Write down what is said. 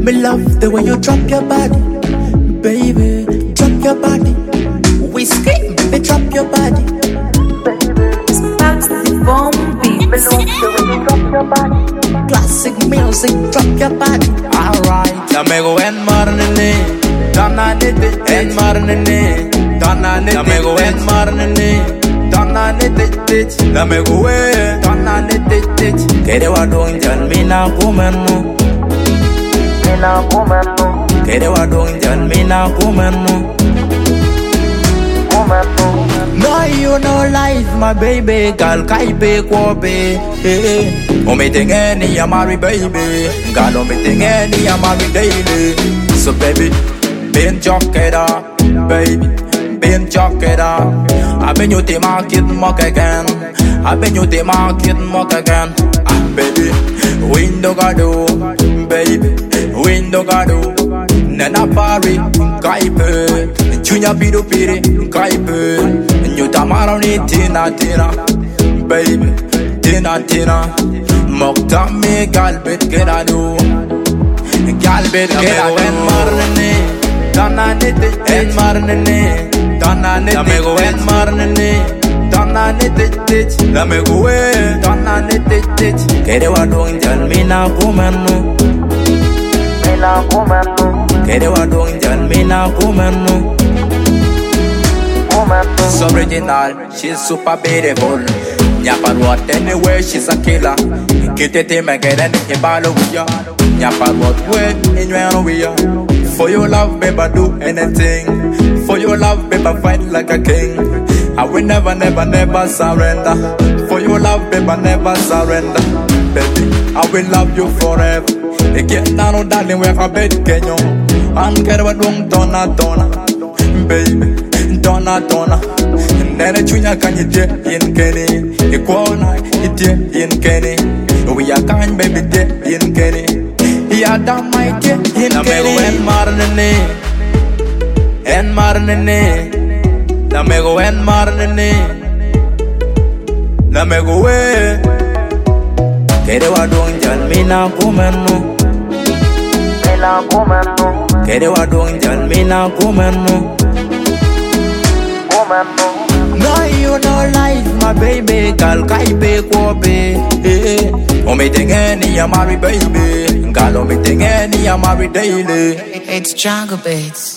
Me love the way you drop your body, baby. Drop your body. Whiskey, baby, drop your body. Sparks the bomb beats. Me love the way you drop your body. Classic music, drop your body. Alright. Lamego en marnene, tananete en marnene, tananete. Lamego en marnene, tananete. Lamego en tananete. Kere wadong jan mina kumenu, mina kumenu. Kere wadong jan mina kumenu, kumenu. No, you no life, my baby. Girl, kaipe kwabe. Me ting any a marry baby, girl, me ting any a marry daily. So baby, been jockeyda, baby, been jockeyda. I been you the market mock again. I been you the market mock again. Ah baby, window gado, baby, window gado. Nana pari, kaipe, chunya pido piri, kaipe. You tamaro ni tina, baby, tina. Mokta me galbet gerado, galbet gerado. En marnene, tananete. En marnene, tananete. Lamego en marnene, tananete. Lamego en tananete. Kere wadong jan mina kumenu, mina kumenu. Kere wadong jan mina kumenu, kumenu. She's original, she's super beautiful. Nyapa what anywhere, she's a killer. Kitete me get any kibalo with ya. Nyapa what way in your way. For your love, baby, do anything. For your love, baby, fight like a king. I will never surrender. For your love, baby, never surrender. Baby, I will love you forever. Again, I know darling, we're a bed kenyo. And get what don't donna. Baby, donna. Nene chunya kanye in Kenny. Ikwana ite in Kenny. We are kind baby in Kenny. Ya dam my in Kenny. Lamego en marnene. Lamego en marnene. Lamego we. Kere wadong jan mina kumenu, mina kumenu. Kere wadong jan mina kumenu, kumenu. No, you no life, my baby. Girl, kaipe kwabe. Me ting any a marry baby, girl, me ting any a marry daily. It's Jungle Beats.